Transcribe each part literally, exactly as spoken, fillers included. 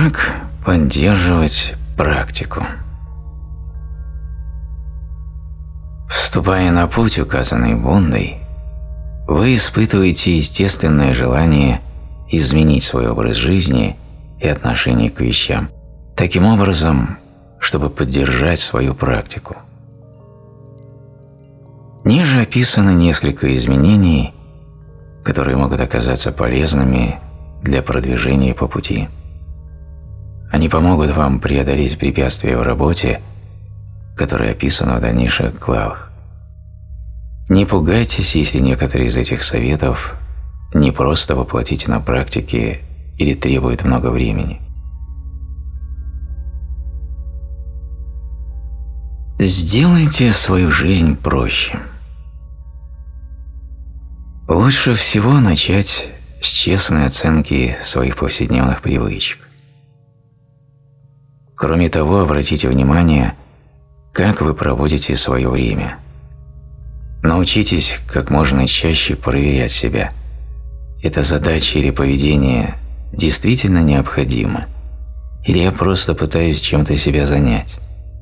Как поддерживать практику? Вступая на путь, указанный Буддой, вы испытываете естественное желание изменить свой образ жизни и отношение к вещам таким образом, чтобы поддержать свою практику. Ниже описано несколько изменений, которые могут оказаться полезными для продвижения по пути. Они помогут вам преодолеть препятствия в работе, которые описаны в дальнейших главах. Не пугайтесь, если некоторые из этих советов не просто воплотить на практике или требуют много времени. Сделайте свою жизнь проще. Лучше всего начать с честной оценки своих повседневных привычек. Кроме того, обратите внимание, как вы проводите свое время. Научитесь как можно чаще проверять себя. Эта задача или поведение действительно необходимо, или я просто пытаюсь чем-то себя занять.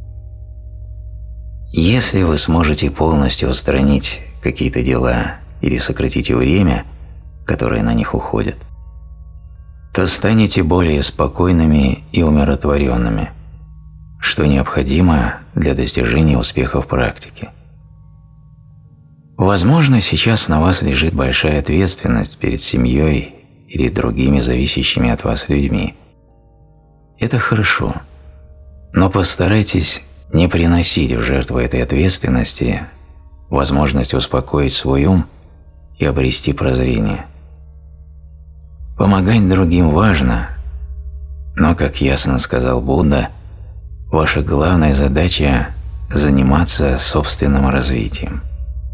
Если вы сможете полностью устранить какие-то дела или сократите время, которое на них уходит, то станете более спокойными и умиротворенными, что необходимо для достижения успеха в практике. Возможно, сейчас на вас лежит большая ответственность перед семьей или другими зависящими от вас людьми. Это хорошо, но постарайтесь не приносить в жертву этой ответственности возможность успокоить свой ум и обрести прозрение. Помогать другим важно, но, как ясно сказал Будда, ваша главная задача – заниматься собственным развитием.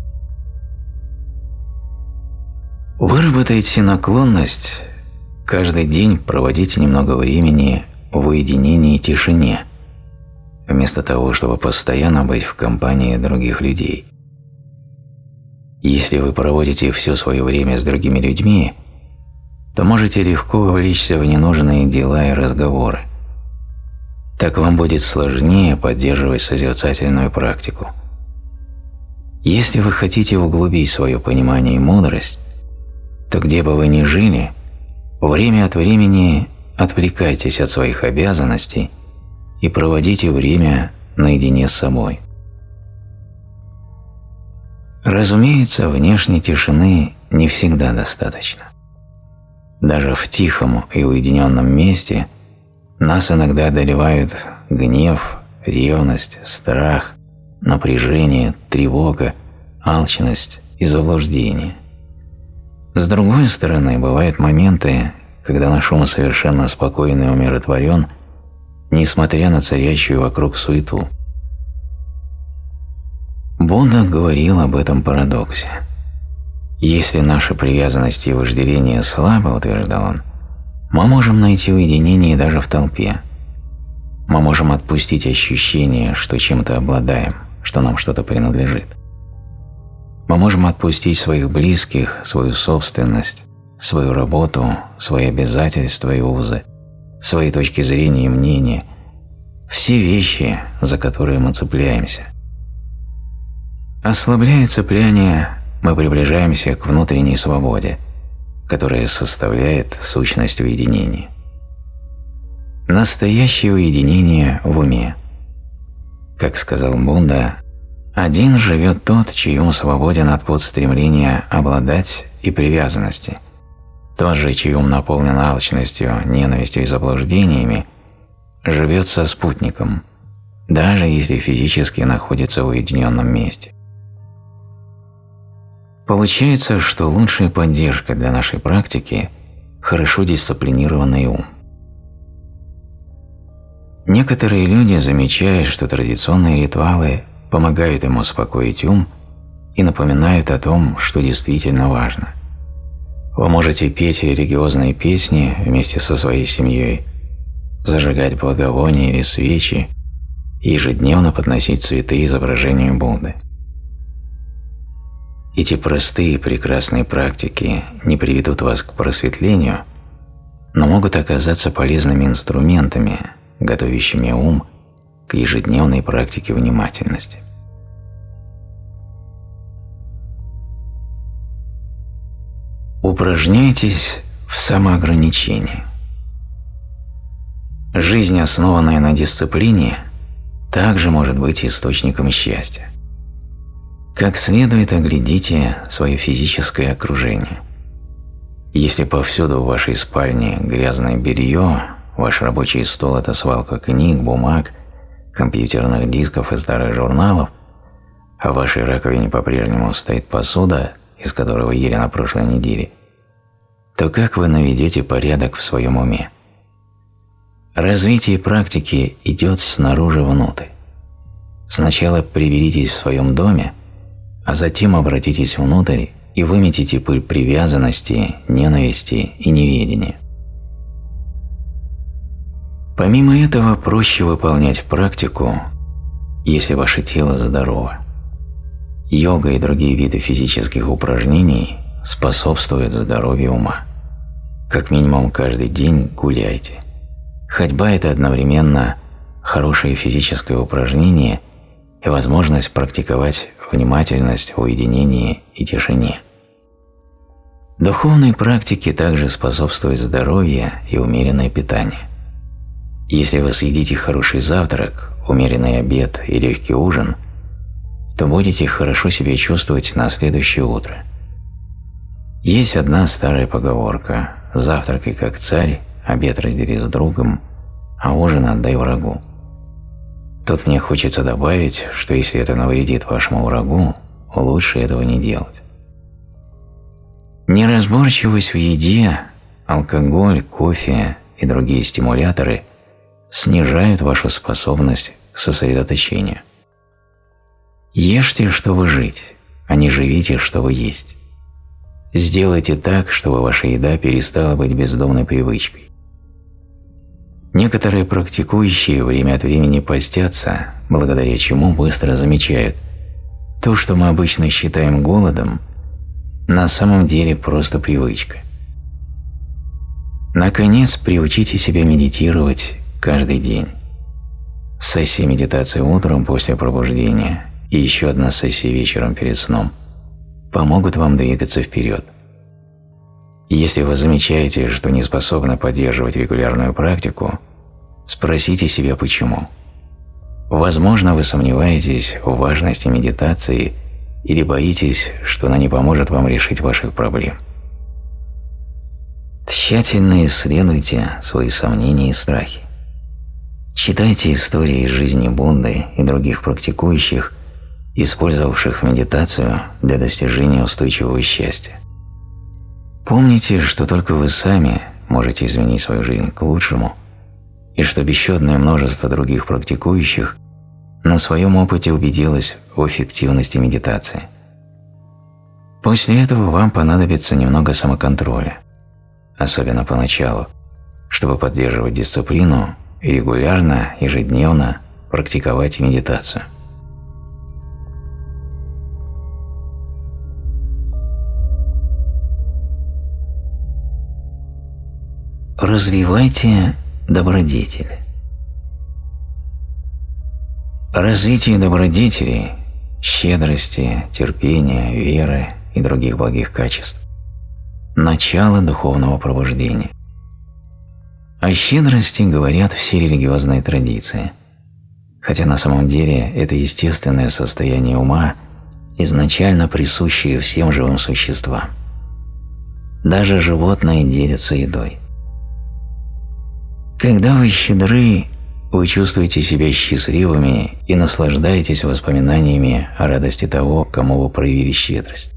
Выработайте наклонность каждый день проводить немного времени в уединении и тишине, вместо того, чтобы постоянно быть в компании других людей. Если вы проводите все свое время с другими людьми, то можете легко вовлечься в ненужные дела и разговоры. Так вам будет сложнее поддерживать созерцательную практику. Если вы хотите углубить свое понимание и мудрость, то где бы вы ни жили, время от времени отвлекайтесь от своих обязанностей и проводите время наедине с собой. Разумеется, внешней тишины не всегда достаточно. Даже в тихом и уединенном месте нас иногда одолевают гнев, ревность, страх, напряжение, тревога, алчность и заблуждение. С другой стороны, бывают моменты, когда наш ум совершенно спокоен и умиротворен, несмотря на царящую вокруг суету. Будда говорил об этом парадоксе. Если наши привязанности и вожделения слабы, утверждал он, мы можем найти уединение даже в толпе. Мы можем отпустить ощущение, что чем-то обладаем, что нам что-то принадлежит. Мы можем отпустить своих близких, свою собственность, свою работу, свои обязательства и узы, свои точки зрения и мнения, все вещи, за которые мы цепляемся. Ослабляя цепляние, мы приближаемся к внутренней свободе, которая составляет сущность уединения. Настоящее уединение в уме. Как сказал Будда, один живет тот, чей ум свободен от подстремления обладать и привязанности. Тот же, чей ум наполнен алчностью, ненавистью и заблуждениями, живет со спутником, даже если физически находится в уединенном месте. Получается, что лучшая поддержка для нашей практики – хорошо дисциплинированный ум. Некоторые люди замечают, что традиционные ритуалы помогают им успокоить ум и напоминают о том, что действительно важно. Вы можете петь религиозные песни вместе со своей семьей, зажигать благовония или свечи и ежедневно подносить цветы изображению Будды. Эти простые и прекрасные практики не приведут вас к просветлению, но могут оказаться полезными инструментами, готовящими ум к ежедневной практике внимательности. Упражняйтесь в самоограничении. Жизнь, основанная на дисциплине, также может быть источником счастья. Как следует оглядите свое физическое окружение. Если повсюду в вашей спальне грязное белье, ваш рабочий стол – это свалка книг, бумаг, компьютерных дисков и старых журналов, а в вашей раковине по-прежнему стоит посуда, из которой вы ели на прошлой неделе, то как вы наведете порядок в своем уме? Развитие практики идет снаружи внутрь. Сначала приберитесь в своем доме, а затем обратитесь внутрь и выметите пыль привязанности, ненависти и неведения. Помимо этого, проще выполнять практику, если ваше тело здорово. Йога и другие виды физических упражнений способствуют здоровью ума. Как минимум каждый день гуляйте. Ходьба – это одновременно хорошее физическое упражнение и возможность практиковать внимательность в уединении и тишине. Духовной практике также способствует здоровье и умеренное питание. Если вы съедите хороший завтрак, умеренный обед и легкий ужин, то будете хорошо себя чувствовать на следующее утро. Есть одна старая поговорка: «Завтракай как царь, обед раздели с другом, а ужин отдай врагу». Тут мне хочется добавить, что если это навредит вашему врагу, лучше этого не делать. Неразборчивость в еде, алкоголь, кофе и другие стимуляторы снижают вашу способность к сосредоточению. Ешьте, чтобы жить, а не живите, чтобы есть. Сделайте так, чтобы ваша еда перестала быть бездумной привычкой. Некоторые практикующие время от времени постятся, благодаря чему быстро замечают: то, что мы обычно считаем голодом, на самом деле просто привычка. Наконец, приучите себя медитировать каждый день. Сессия медитации утром после пробуждения и еще одна сессия вечером перед сном помогут вам двигаться вперед. Если вы замечаете, что не способны поддерживать регулярную практику, спросите себя почему. Возможно, вы сомневаетесь в важности медитации или боитесь, что она не поможет вам решить ваших проблем. Тщательно исследуйте свои сомнения и страхи. Читайте истории из жизни Будды и других практикующих, использовавших медитацию для достижения устойчивого счастья. Помните, что только вы сами можете изменить свою жизнь к лучшему, и что бесчетное множество других практикующих на своем опыте убедилось в эффективности медитации. После этого вам понадобится немного самоконтроля, особенно поначалу, чтобы поддерживать дисциплину и регулярно, ежедневно практиковать медитацию. Развивайте добродетели. Развитие добродетелей, щедрости, терпения, веры и других благих качеств – начало духовного пробуждения. О щедрости говорят все религиозные традиции, хотя на самом деле это естественное состояние ума, изначально присущее всем живым существам. Даже животные делятся едой. Когда вы щедры, вы чувствуете себя счастливыми и наслаждаетесь воспоминаниями о радости того, кому вы проявили щедрость.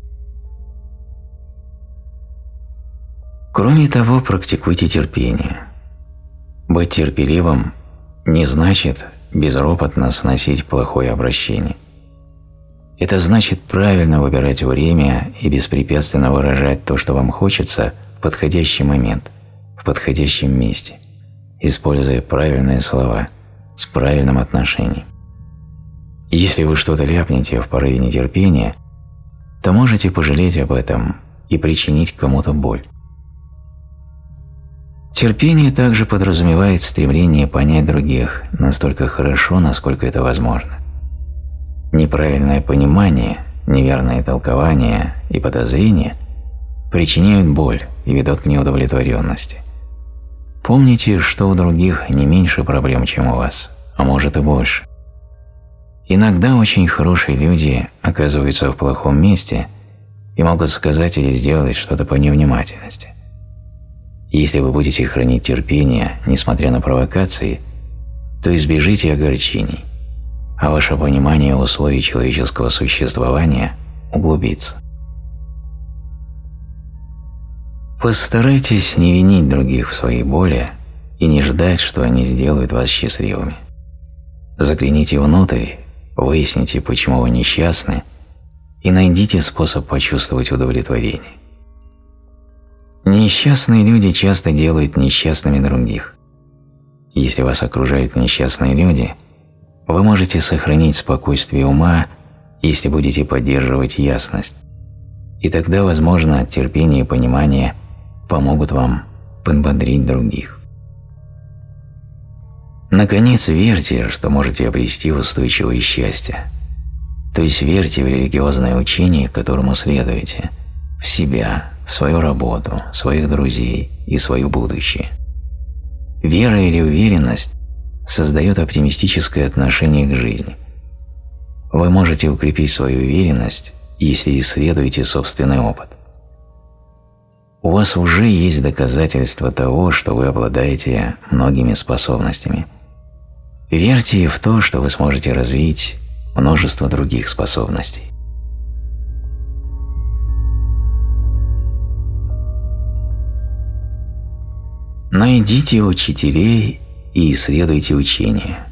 Кроме того, практикуйте терпение. Быть терпеливым не значит безропотно сносить плохое обращение. Это значит правильно выбирать время и беспрепятственно выражать то, что вам хочется, в подходящий момент, в подходящем месте, используя правильные слова, с правильным отношением. Если вы что-то ляпнете в порыве нетерпения, то можете пожалеть об этом и причинить кому-то боль. Терпение также подразумевает стремление понять других настолько хорошо, насколько это возможно. Неправильное понимание, неверное толкование и подозрения причиняют боль и ведут к неудовлетворенности. Помните, что у других не меньше проблем, чем у вас, а может и больше. Иногда очень хорошие люди оказываются в плохом месте и могут сказать или сделать что-то по невнимательности. Если вы будете хранить терпение, несмотря на провокации, то избежите огорчений, а ваше понимание условий человеческого существования углубится. Постарайтесь не винить других в своей боли и не ждать, что они сделают вас счастливыми. Загляните внутрь, выясните, почему вы несчастны, и найдите способ почувствовать удовлетворение. Несчастные люди часто делают несчастными других. Если вас окружают несчастные люди, вы можете сохранить спокойствие ума, если будете поддерживать ясность, и тогда, возможно, терпение и понимание помогут вам подбодрить других. Наконец, верьте, что можете обрести устойчивое счастье, то есть верьте в религиозное учение, которому следуете, в себя, в свою работу, своих друзей и свое будущее. Вера или уверенность создает оптимистическое отношение к жизни. Вы можете укрепить свою уверенность, если исследуете собственный опыт. У вас уже есть доказательства того, что вы обладаете многими способностями. Верьте в то, что вы сможете развить множество других способностей. Найдите учителей и исследуйте учения.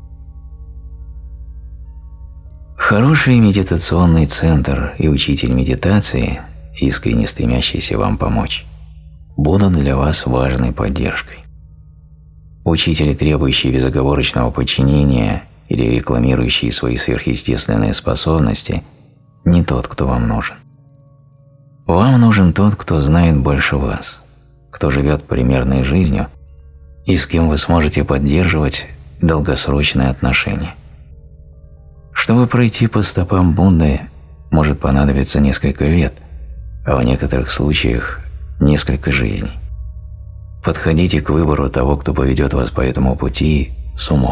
Хороший медитационный центр и учитель медитации, искренне стремящийся вам помочь, будут для вас важной поддержкой. Учитель, требующий безоговорочного подчинения или рекламирующий свои сверхъестественные способности, не тот, кто вам нужен. Вам нужен тот, кто знает больше вас, кто живет примерной жизнью и с кем вы сможете поддерживать долгосрочные отношения. Чтобы пройти по стопам Будды, может понадобиться несколько лет, а в некоторых случаях несколько жизней. Подходите к выбору того, кто поведет вас по этому пути, с умом.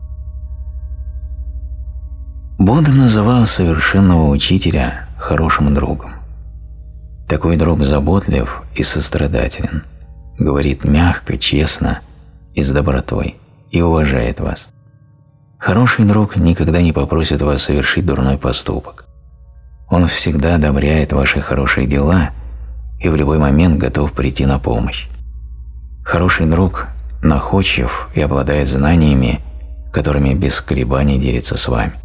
Будда называл совершенного учителя хорошим другом. Такой друг заботлив и сострадателен, говорит мягко, честно и с добротой и уважает вас. Хороший друг никогда не попросит вас совершить дурной поступок. Он всегда одобряет ваши хорошие дела и в любой момент готов прийти на помощь. Хороший друг находчив и обладает знаниями, которыми без колебаний делится с вами.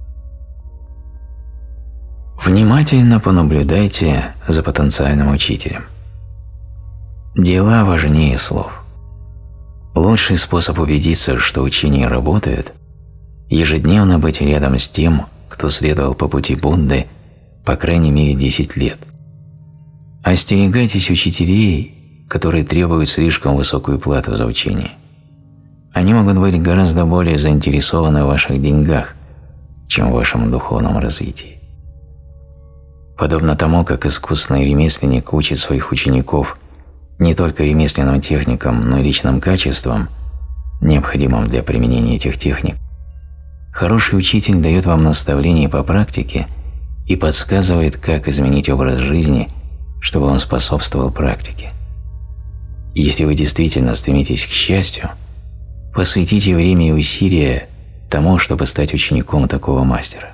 Внимательно понаблюдайте за потенциальным учителем. Дела важнее слов. Лучший способ убедиться, что учения работают, ежедневно быть рядом с тем, кто следовал по пути Будды по крайней мере десять лет. Остерегайтесь учителей, которые требуют слишком высокую плату за учение. Они могут быть гораздо более заинтересованы в ваших деньгах, чем в вашем духовном развитии. Подобно тому, как искусный ремесленник учит своих учеников не только ремесленным техникам, но и личным качествам, необходимым для применения этих техник, хороший учитель дает вам наставления по практике и подсказывает, как изменить образ жизни, чтобы он способствовал практике. Если вы действительно стремитесь к счастью, посвятите время и усилия тому, чтобы стать учеником такого мастера.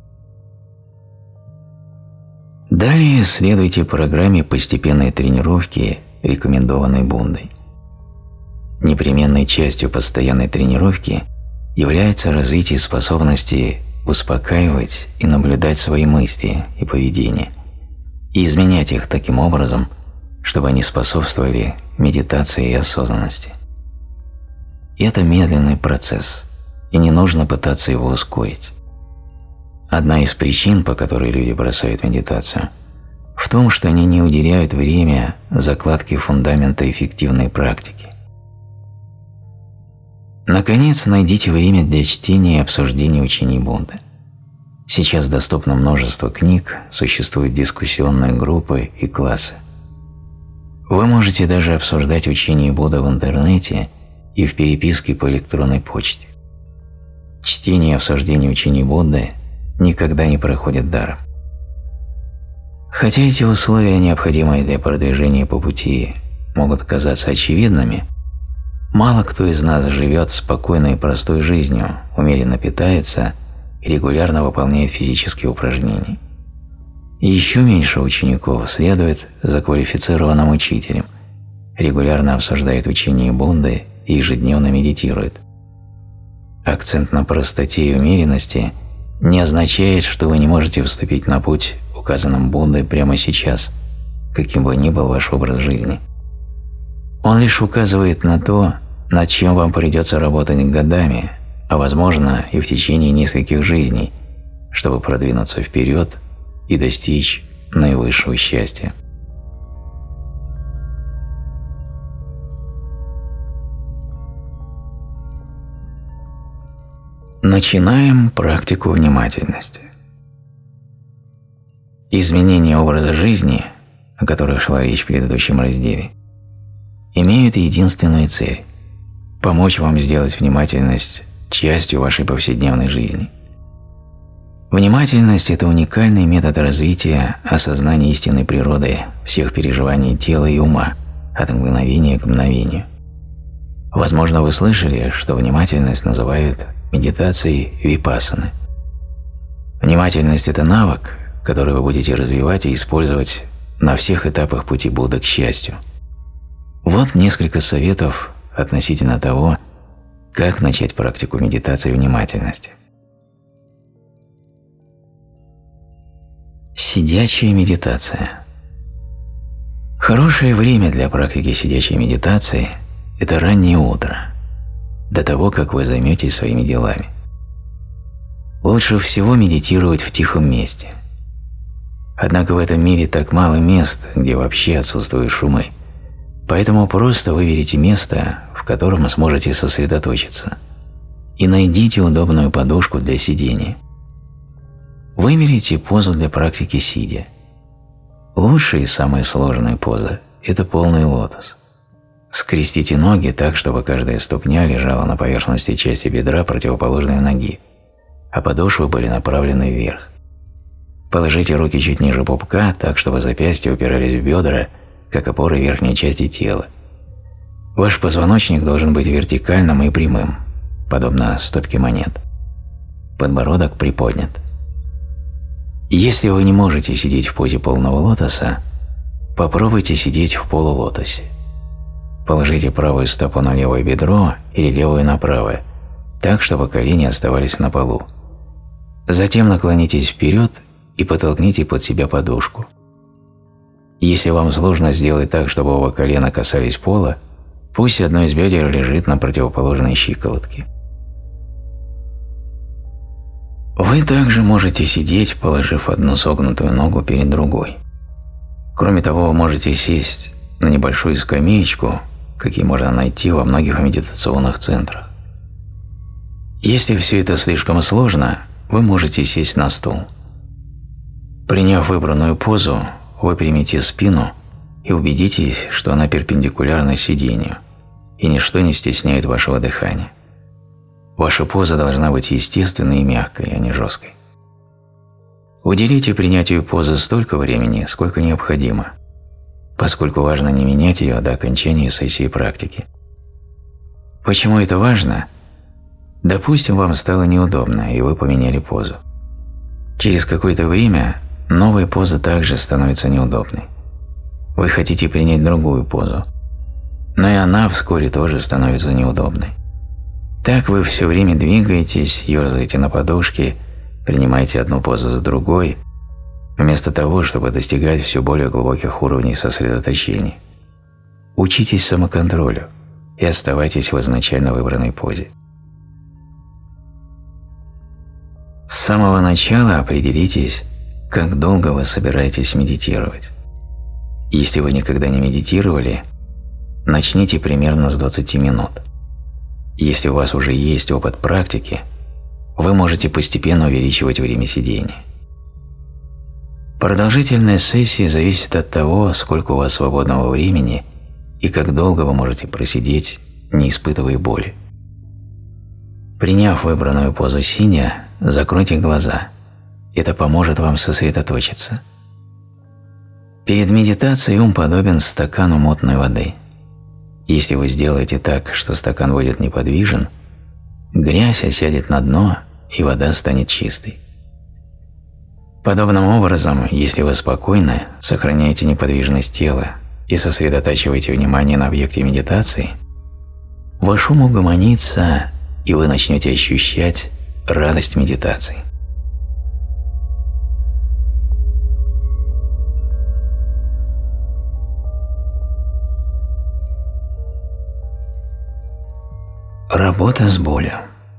Далее следуйте программе постепенной тренировки, рекомендованной Буддой. Непременной частью постоянной тренировки является развитие способности успокаивать и наблюдать свои мысли и поведение, и изменять их таким образом, чтобы они способствовали медитации и осознанности. Это медленный процесс, и не нужно пытаться его ускорить. Одна из причин, по которой люди бросают медитацию, в том, что они не уделяют время закладке фундамента эффективной практики. Наконец, найдите время для чтения и обсуждения учений Будды. Сейчас доступно множество книг, существуют дискуссионные группы и классы. Вы можете даже обсуждать учения Будды в интернете и в переписке по электронной почте. Чтение и обсуждение учений Будды никогда не проходят даром. Хотя эти условия, необходимые для продвижения по пути, могут казаться очевидными, мало кто из нас живет спокойной и простой жизнью, умеренно питается и регулярно выполняет физические упражнения. И еще меньше учеников следует за квалифицированным учителем, регулярно обсуждает учение Будды и ежедневно медитирует. Акцент на простоте и умеренности не означает, что вы не можете вступить на путь, указанным Буддой прямо сейчас, каким бы ни был ваш образ жизни. Он лишь указывает на то, над чем вам придется работать годами, а возможно и в течение нескольких жизней, чтобы продвинуться вперед и достичь наивысшего счастья. Начинаем практику внимательности. Изменение образа жизни, о которых шла речь в предыдущем разделе, имеют единственную цель – помочь вам сделать внимательность частью вашей повседневной жизни. Внимательность – это уникальный метод развития осознания истинной природы всех переживаний тела и ума от мгновения к мгновению. Возможно, вы слышали, что внимательность называют медитацией випассаны. Внимательность – это навык, который вы будете развивать и использовать на всех этапах пути Будды к счастью. Вот несколько советов относительно того, как начать практику медитации внимательности. Сидячая медитация. Хорошее время для практики сидячей медитации – это раннее утро, до того, как вы займетесь своими делами. Лучше всего медитировать в тихом месте. Однако в этом мире так мало мест, где вообще отсутствуют шумы, поэтому просто выберите место, в котором сможете сосредоточиться, и найдите удобную подушку для сидения. Выберите позу для практики сидя. Лучшая и самая сложная поза – это полный лотос. Скрестите ноги так, чтобы каждая ступня лежала на поверхности части бедра противоположной ноги, а подошвы были направлены вверх. Положите руки чуть ниже пупка, так, чтобы запястья упирались в бедра, как опоры верхней части тела. Ваш позвоночник должен быть вертикальным и прямым, подобно стопке монет. Подбородок приподнят. Если вы не можете сидеть в позе полного лотоса, попробуйте сидеть в полулотосе. Положите правую стопу на левое бедро или левую на правое, так, чтобы колени оставались на полу. Затем наклонитесь вперед и подтолкните под себя подушку. Если вам сложно сделать так, чтобы оба колена касались пола, пусть одно из бедер лежит на противоположной щиколотке. Вы также можете сидеть, положив одну согнутую ногу перед другой. Кроме того, вы можете сесть на небольшую скамеечку, какие можно найти во многих медитационных центрах. Если все это слишком сложно, вы можете сесть на стул. Приняв выбранную позу, выпрямите спину и убедитесь, что она перпендикулярна сидению, и ничто не стесняет вашего дыхания. Ваша поза должна быть естественной и мягкой, а не жесткой. Уделите принятию позы столько времени, сколько необходимо, поскольку важно не менять ее до окончания сессии практики. Почему это важно? Допустим, вам стало неудобно, и вы поменяли позу. Через какое-то время новая поза также становится неудобной. Вы хотите принять другую позу, но и она вскоре тоже становится неудобной. Так вы все время двигаетесь, ерзаете на подушке, принимаете одну позу за другой, вместо того, чтобы достигать все более глубоких уровней сосредоточения. Учитесь самоконтролю и оставайтесь в изначально выбранной позе. С самого начала определитесь, как долго вы собираетесь медитировать. Если вы никогда не медитировали, начните примерно с двадцати минут. Если у вас уже есть опыт практики, вы можете постепенно увеличивать время сидения. Продолжительность сессии зависит от того, сколько у вас свободного времени и как долго вы можете просидеть, не испытывая боли. Приняв выбранную позу сидя, закройте глаза. Это поможет вам сосредоточиться. Перед медитацией ум подобен стакану мутной воды. Если вы сделаете так, что стакан будет неподвижен, грязь осядет на дно, и вода станет чистой. Подобным образом, если вы спокойно сохраняете неподвижность тела и сосредотачиваете внимание на объекте медитации, ваш ум угомонится, и вы начнете ощущать радость медитации. Работа с болью.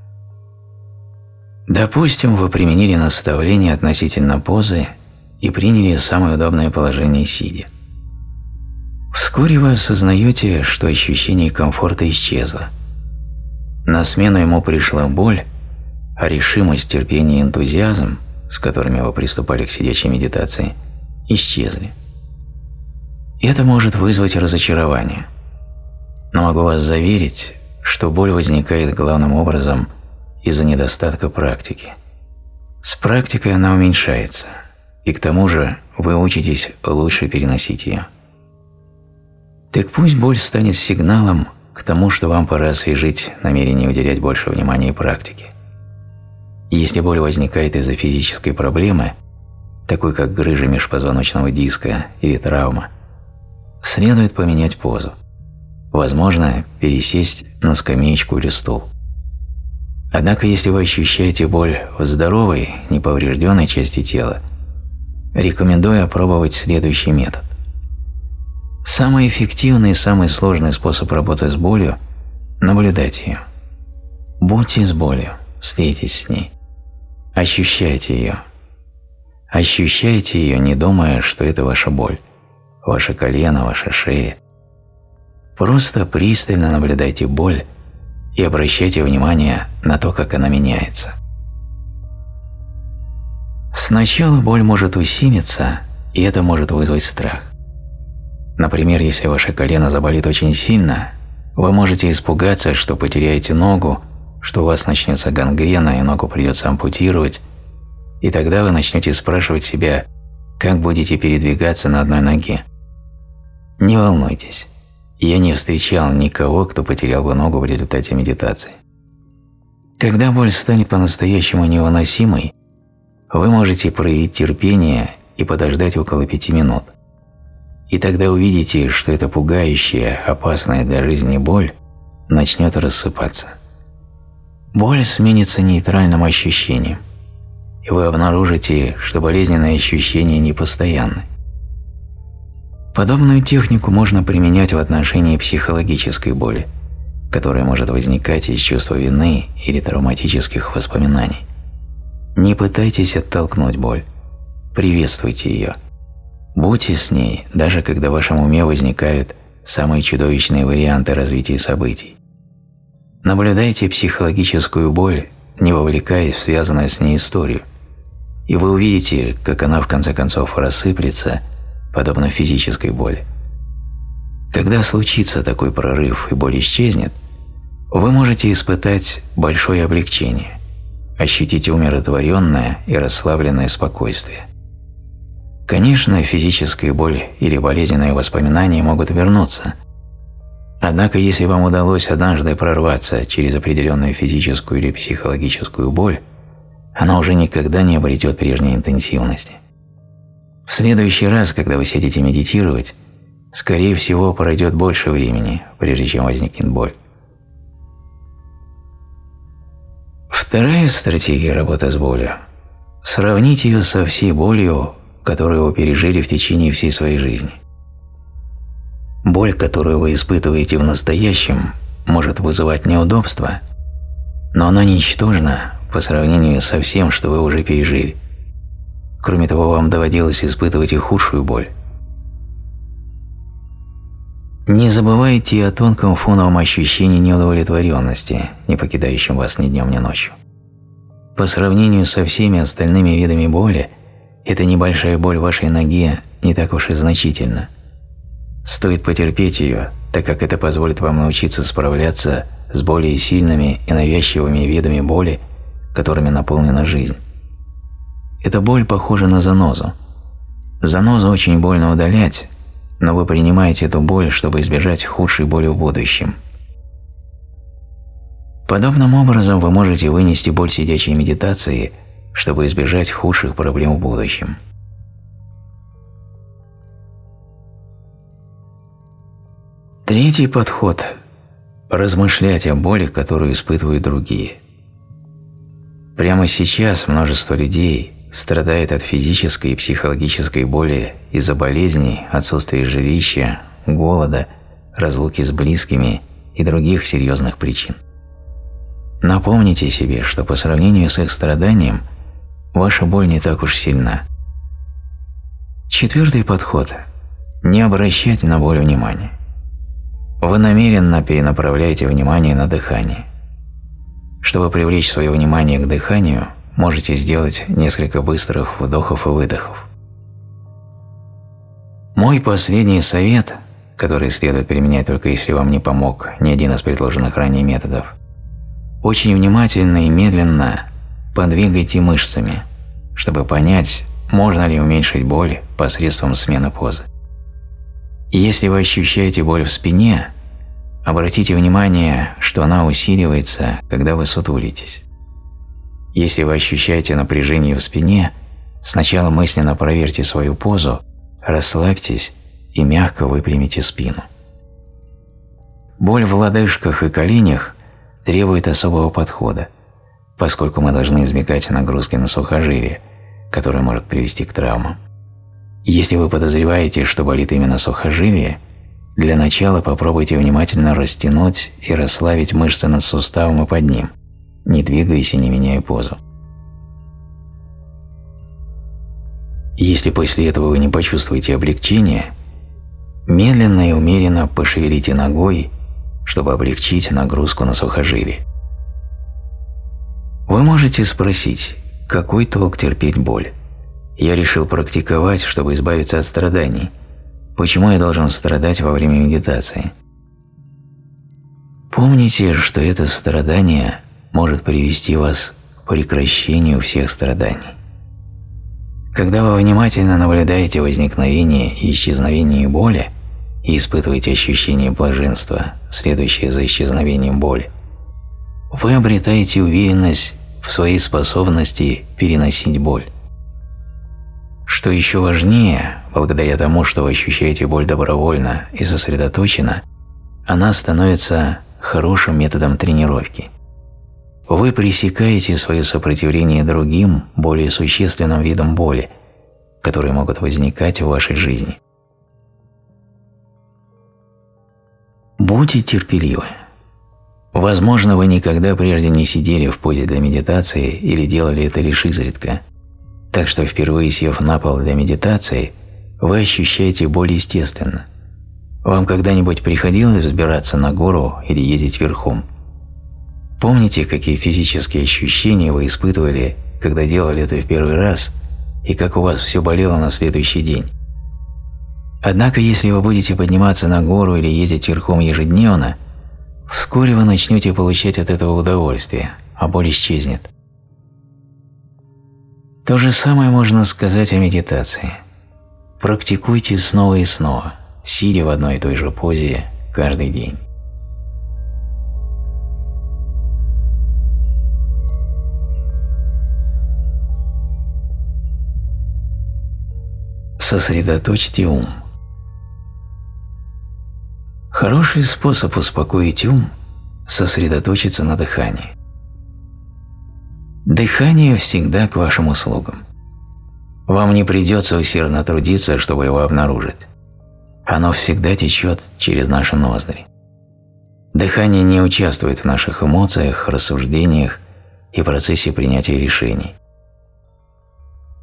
Допустим, вы применили наставление относительно позы и приняли самое удобное положение сидя. Вскоре вы осознаете, что ощущение комфорта исчезло. На смену ему пришла боль, а решимость, терпение и энтузиазм, с которыми вы приступали к сидячей медитации, исчезли. Это может вызвать разочарование. Но могу вас заверить, что боль возникает главным образом из-за недостатка практики. С практикой она уменьшается, и к тому же вы учитесь лучше переносить ее. Так пусть боль станет сигналом к тому, что вам пора освежить намерение уделять больше внимания практике. И если боль возникает из-за физической проблемы, такой как грыжа межпозвоночного диска или травма, следует поменять позу. Возможно, пересесть на скамеечку или стул. Однако, если вы ощущаете боль в здоровой, неповрежденной части тела, рекомендую опробовать следующий метод. Самый эффективный и самый сложный способ работы с болью – наблюдать ее. Будьте с болью, слейтесь с ней. Ощущайте ее. Ощущайте ее, не думая, что это ваша боль, ваше колено, ваша шея. Просто пристально наблюдайте боль и обращайте внимание на то, как она меняется. Сначала боль может усилиться, и это может вызвать страх. Например, если ваше колено заболит очень сильно, вы можете испугаться, что потеряете ногу, что у вас начнется гангрена и ногу придется ампутировать, и тогда вы начнете спрашивать себя, как будете передвигаться на одной ноге. Не волнуйтесь, я не встречал никого, кто потерял бы ногу в результате медитации. Когда боль станет по-настоящему невыносимой, вы можете проявить терпение и подождать около пяти минут. И тогда увидите, что эта пугающая, опасная для жизни боль начнет рассыпаться. Боль сменится нейтральным ощущением, и вы обнаружите, что болезненные ощущения непостоянны. Подобную технику можно применять в отношении психологической боли, которая может возникать из чувства вины или травматических воспоминаний. Не пытайтесь оттолкнуть боль, приветствуйте ее. Будьте с ней, даже когда в вашем уме возникают самые чудовищные варианты развития событий. Наблюдайте психологическую боль, не вовлекаясь в связанную с ней историю, и вы увидите, как она в конце концов рассыплется, подобно физической боли. Когда случится такой прорыв и боль исчезнет, вы можете испытать большое облегчение, ощутить умиротворенное и расслабленное спокойствие. Конечно, физическая боль или болезненные воспоминания могут вернуться. Однако, если вам удалось однажды прорваться через определенную физическую или психологическую боль, она уже никогда не обретет прежней интенсивности. В следующий раз, когда вы сядете медитировать, скорее всего, пройдет больше времени, прежде чем возникнет боль. Вторая стратегия работы с болью – сравнить ее со всей болью, которую вы пережили в течение всей своей жизни. Боль, которую вы испытываете в настоящем, может вызывать неудобства, но она ничтожна по сравнению со всем, что вы уже пережили. Кроме того, вам доводилось испытывать и худшую боль. Не забывайте о тонком фоновом ощущении неудовлетворенности, не покидающем вас ни днем, ни ночью. По сравнению со всеми остальными видами боли, эта небольшая боль в вашей ноге не так уж и значительна. Стоит потерпеть ее, так как это позволит вам научиться справляться с более сильными и навязчивыми видами боли, которыми наполнена жизнь. Эта боль похожа на занозу. Занозу очень больно удалять, но вы принимаете эту боль, чтобы избежать худшей боли в будущем. Подобным образом вы можете вынести боль сидячей медитации, чтобы избежать худших проблем в будущем. Третий подход – размышлять о боли, которую испытывают другие. Прямо сейчас множество людей страдает от физической и психологической боли из-за болезней, отсутствия жилища, голода, разлуки с близкими и других серьезных причин. Напомните себе, что по сравнению с их страданием ваша боль не так уж сильна. Четвертый подход – не обращать на боль внимания. Вы намеренно перенаправляете внимание на дыхание. Чтобы привлечь свое внимание к дыханию, можете сделать несколько быстрых вдохов и выдохов. Мой последний совет, который следует применять только если вам не помог ни один из предложенных ранее методов, очень внимательно и медленно подвигайте мышцами, чтобы понять, можно ли уменьшить боль посредством смены позы. Если вы ощущаете боль в спине, обратите внимание, что она усиливается, когда вы сутулитесь. Если вы ощущаете напряжение в спине, сначала мысленно проверьте свою позу, расслабьтесь и мягко выпрямите спину. Боль в лодыжках и коленях требует особого подхода, поскольку мы должны избегать нагрузки на сухожилие, которая может привести к травмам. Если вы подозреваете, что болит именно сухожилие, для начала попробуйте внимательно растянуть и расслабить мышцы над суставом и под ним, не двигаясь и не меняя позу. Если после этого вы не почувствуете облегчения, медленно и умеренно пошевелите ногой, чтобы облегчить нагрузку на сухожилие. Вы можете спросить, какой толк терпеть боль? Я решил практиковать, чтобы избавиться от страданий. Почему я должен страдать во время медитации? Помните, что это страдание может привести вас к прекращению всех страданий. Когда вы внимательно наблюдаете возникновение и исчезновение боли и испытываете ощущение блаженства, следующее за исчезновением боли, вы обретаете уверенность в своей способности переносить боль. Что еще важнее, благодаря тому, что вы ощущаете боль добровольно и сосредоточенно, она становится хорошим методом тренировки. Вы пресекаете свое сопротивление другим, более существенным видам боли, которые могут возникать в вашей жизни. Будьте терпеливы. Возможно, вы никогда прежде не сидели в позе для медитации или делали это лишь изредка, так что впервые сев на пол для медитации, вы ощущаете боль естественно. Вам когда-нибудь приходилось взбираться на гору или ездить верхом? Помните, какие физические ощущения вы испытывали, когда делали это в первый раз, и как у вас все болело на следующий день? Однако, если вы будете подниматься на гору или ездить верхом ежедневно, вскоре вы начнете получать от этого удовольствие, а боль исчезнет. То же самое можно сказать о медитации. Практикуйте снова и снова, сидя в одной и той же позе каждый день. Сосредоточьте ум. Хороший способ успокоить ум – сосредоточиться на дыхании. Дыхание всегда к вашим услугам. Вам не придется усердно трудиться, чтобы его обнаружить. Оно всегда течет через наши ноздри. Дыхание не участвует в наших эмоциях, рассуждениях и процессе принятия решений.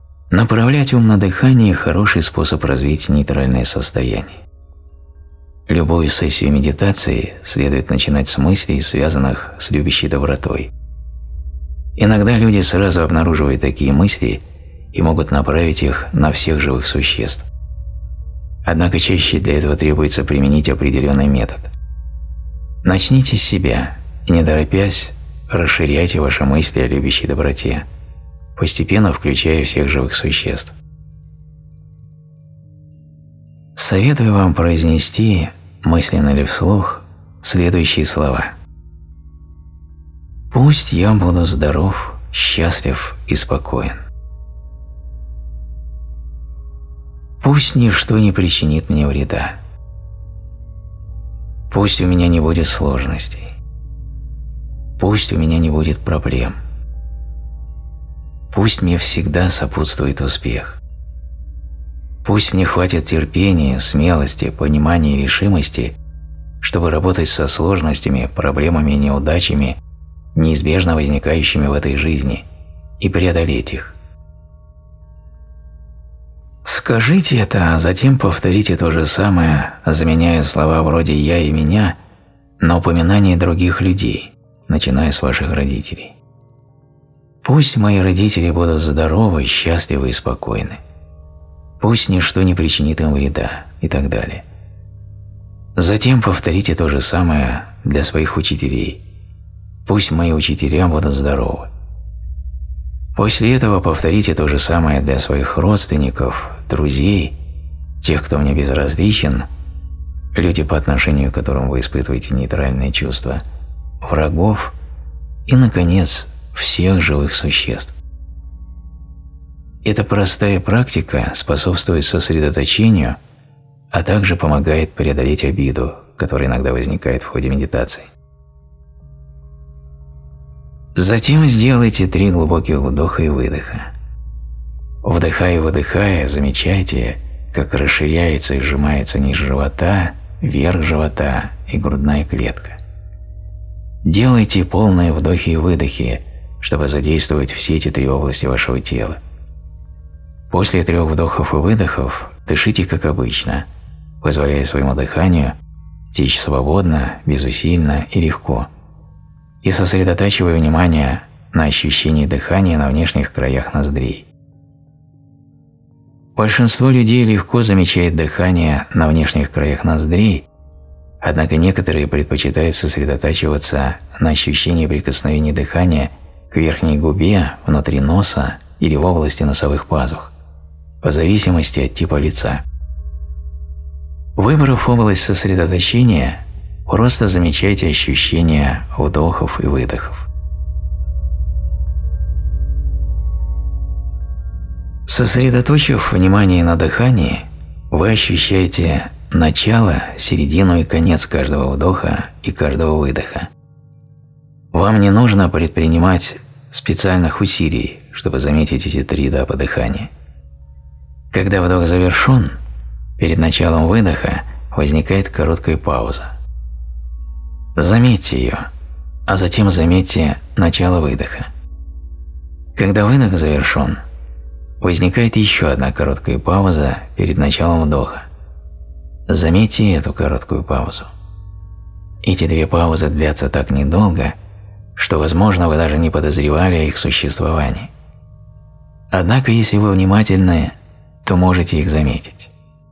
Направлять ум на дыхание – хороший способ развить нейтральное состояние. Любую сессию медитации следует начинать с мыслей, связанных с любящей добротой. Иногда люди сразу обнаруживают такие мысли и могут направить их на всех живых существ. Однако чаще для этого требуется применить определенный метод. Начните с себя и, не торопясь, расширяйте ваши мысли о любящей доброте, постепенно включая всех живых существ. Советую вам произнести, мысленно или вслух, следующие слова. Пусть я буду здоров, счастлив и спокоен. Пусть ничто не причинит мне вреда. Пусть у меня не будет сложностей. Пусть у меня не будет проблем. Пусть мне всегда сопутствует успех. Пусть мне хватит терпения, смелости, понимания и решимости, чтобы работать со сложностями, проблемами и неудачами, неизбежно возникающими в этой жизни, и преодолеть их. Скажите это, а затем повторите то же самое, заменяя слова вроде «я» и «меня» на упоминание других людей, начиная с ваших родителей. Пусть мои родители будут здоровы, счастливы и спокойны. Пусть ничто не причинит им вреда и так далее. Затем повторите то же самое для своих учителей. Пусть мои учителя будут здоровы. После этого повторите то же самое для своих родственников, друзей, тех, кто мне безразличен, люди, по отношению к которым вы испытываете нейтральные чувства, врагов и, наконец, всех живых существ. Эта простая практика способствует сосредоточению, а также помогает преодолеть обиду, которая иногда возникает в ходе медитации. Затем сделайте три глубоких вдоха и выдоха. Вдыхая и выдыхая, замечайте, как расширяется и сжимается низ живота, верх живота и грудная клетка. Делайте полные вдохи и выдохи, чтобы задействовать все эти три области вашего тела. После трех вдохов и выдохов дышите как обычно, позволяя своему дыханию течь свободно, безусильно и легко, и сосредотачивая внимание на ощущении дыхания на внешних краях ноздрей. Большинство людей легко замечает дыхание на внешних краях ноздрей, однако некоторые предпочитают сосредотачиваться на ощущении прикосновения дыхания к верхней губе, внутри носа или в области носовых пазух, в зависимости от типа лица. Выбрав область сосредоточения, просто замечайте ощущения вдохов и выдохов. Сосредоточив внимание на дыхании, вы ощущаете начало, середину и конец каждого вдоха и каждого выдоха. Вам не нужно предпринимать специальных усилий, чтобы заметить эти три этапа дыхания. Когда вдох завершен, перед началом выдоха возникает короткая пауза. Заметьте ее, а затем заметьте начало выдоха. Когда выдох завершен, возникает еще одна короткая пауза перед началом вдоха. Заметьте эту короткую паузу. Эти две паузы длятся так недолго, что, возможно, вы даже не подозревали о их существовании. Однако, если вы внимательны, то можете их заметить.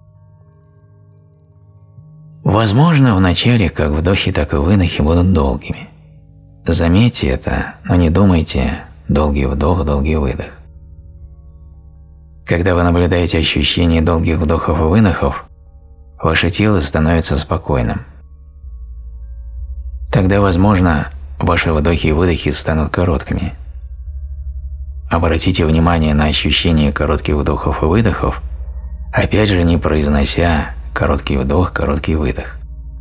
Возможно, в начале как вдохи, так и выдохи будут долгими. Заметьте это, но не думайте «долгий вдох, долгий выдох». Когда вы наблюдаете ощущение долгих вдохов и выдохов, ваше тело становится спокойным. Тогда, возможно, ваши вдохи и выдохи станут короткими. Обратите внимание на ощущение коротких вдохов и выдохов, опять же не произнося короткий вдох, короткий выдох.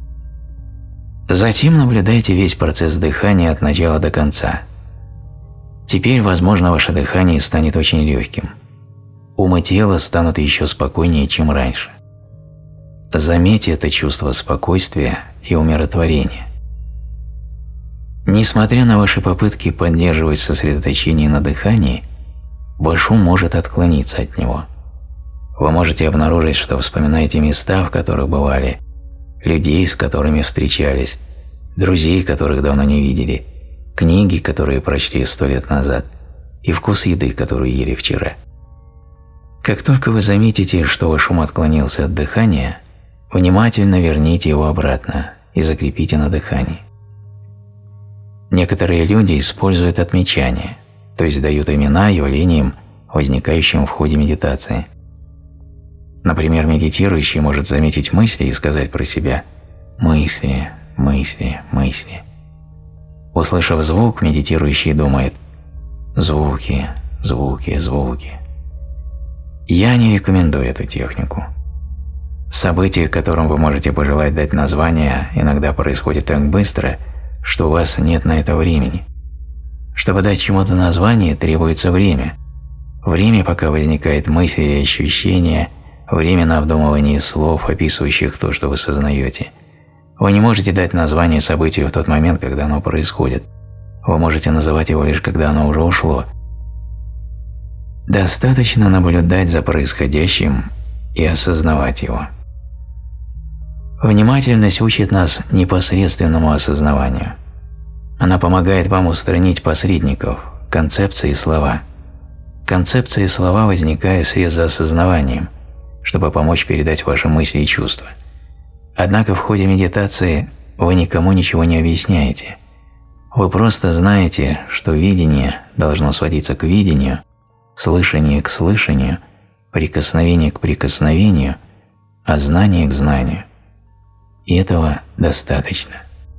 Затем наблюдайте весь процесс дыхания от начала до конца. Теперь, возможно, ваше дыхание станет очень легким. Ум и тело станут еще спокойнее, чем раньше. Заметьте это чувство спокойствия и умиротворения. Несмотря на ваши попытки поддерживать сосредоточение на дыхании, ваш ум может отклониться от него. Вы можете обнаружить, что вспоминаете места, в которых бывали, людей, с которыми встречались, друзей, которых давно не видели, книги, которые прочли сто лет назад, и вкус еды, которую ели вчера. Как только вы заметите, что ваш ум отклонился от дыхания, внимательно верните его обратно и закрепите на дыхании. Некоторые люди используют отмечания, то есть дают имена явлениям, возникающим в ходе медитации. Например, медитирующий может заметить мысли и сказать про себя «мысли, мысли, мысли». Услышав звук, медитирующий думает «звуки, звуки, звуки». Я не рекомендую эту технику. События, которым вы можете пожелать дать название, иногда происходят так быстро, что у вас нет на это времени. Чтобы дать чему-то название, требуется время. Время, пока возникает мысль или ощущение, время на обдумывание слов, описывающих то, что вы сознаете. Вы не можете дать название событию в тот момент, когда оно происходит. Вы можете называть его лишь, когда оно уже ушло. Достаточно наблюдать за происходящим и осознавать его. Внимательность учит нас непосредственному осознаванию. Она помогает вам устранить посредников, концепции и слова. Концепции и слова возникают вслед за осознаванием, чтобы помочь передать ваши мысли и чувства. Однако в ходе медитации вы никому ничего не объясняете. Вы просто знаете, что видение должно сводиться к видению, слышание к слышанию, прикосновение к прикосновению, а знание к знанию. И этого достаточно.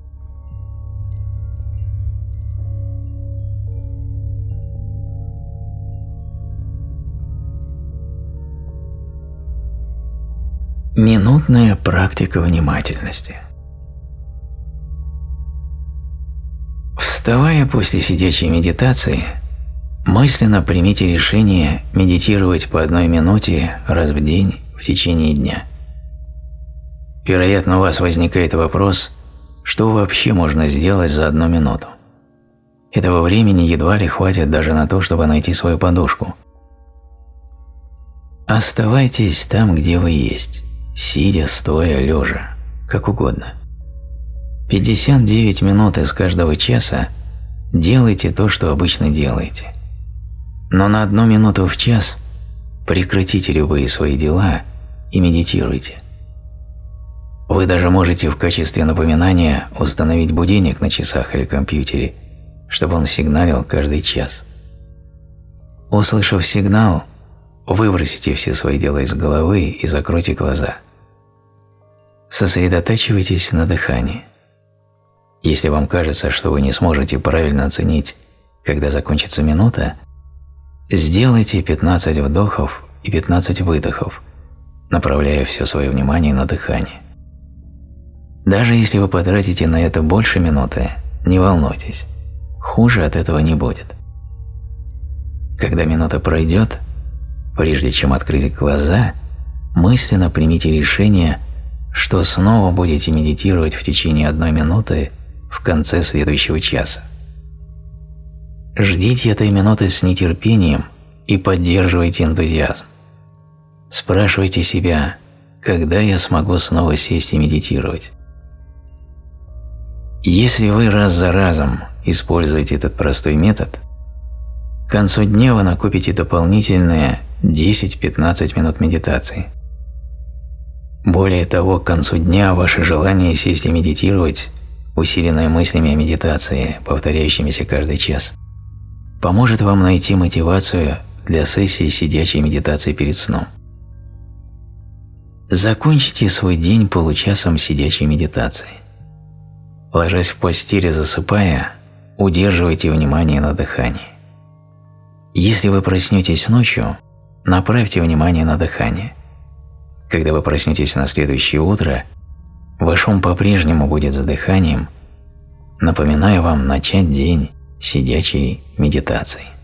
Минутная практика внимательности. Вставая после сидячей медитации, мысленно примите решение медитировать по одной минуте раз в день в течение дня. Вероятно, у вас возникает вопрос, что вообще можно сделать за одну минуту. Этого времени едва ли хватит даже на то, чтобы найти свою подушку. Оставайтесь там, где вы есть, сидя, стоя, лежа, как угодно. пятьдесят девять минут из каждого часа делайте то, что обычно делаете. Но на одну минуту в час прекратите любые свои дела и медитируйте. Вы даже можете в качестве напоминания установить будильник на часах или компьютере, чтобы он сигналил каждый час. Услышав сигнал, выбросите все свои дела из головы и закройте глаза. Сосредотачивайтесь на дыхании. Если вам кажется, что вы не сможете правильно оценить, когда закончится минута, сделайте пятнадцать вдохов и пятнадцать выдохов, направляя все свое внимание на дыхание. Даже если вы потратите на это больше минуты, не волнуйтесь, хуже от этого не будет. Когда минута пройдет, прежде чем открыть глаза, мысленно примите решение, что снова будете медитировать в течение одной минуты в конце следующего часа. Ждите этой минуты с нетерпением и поддерживайте энтузиазм. Спрашивайте себя, когда я смогу снова сесть и медитировать. Если вы раз за разом используете этот простой метод, к концу дня вы накопите дополнительные десять-пятнадцать минут медитации. Более того, к концу дня ваше желание сесть и медитировать, усиленное мыслями о медитации, повторяющимися каждый час, поможет вам найти мотивацию для сессии сидячей медитации перед сном. Закончите свой день получасом сидячей медитации. Ложась в постель и засыпая, удерживайте внимание на дыхании. Если вы проснетесь ночью, направьте внимание на дыхание. Когда вы проснетесь на следующее утро, ваш ум по-прежнему будет за дыханием, напоминая вам начать день сидячей медитацией.